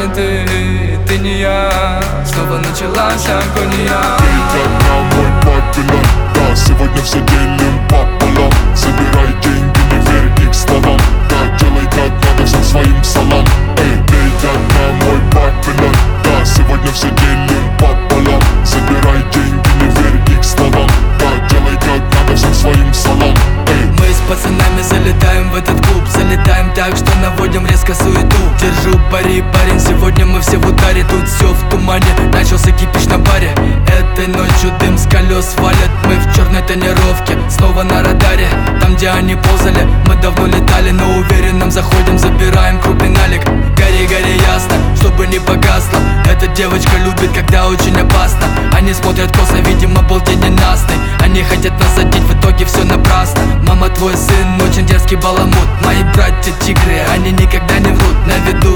ты не я. Снова началась агония. Ты одна, мой папилон. Да, сегодня все делим пополам. Собирай деньги, не верь их словам. Да, делай как надо, всем своим салам. Эй, ты одна, мой папилон. Да, сегодня все делим пополам. Собирай деньги, не верь их словам. Да, делай как надо, всем своим салам. Мы с пацанами залетаем в этот клуб. Залетаем так, что наводим резко суету. Держу пари, парень, сегодня мы все в ударе. Тут все в тумане, начался кипиш на баре. Этой ночью дым с колес валят. Мы в черной тонировке, снова на радаре. Там, где они ползали, мы давно летали. На уверенном заходим, забираем крупный налик. Гори, гори ясно, чтобы не погасло. Эта девочка любит, когда очень опасно. Они смотрят косо, видимо, был день ненастный. Они хотят насадить, в итоге все напрасно. Мама, твой сын очень дерзкий баламут. Мои братья тигры, они никогда не врут. На виду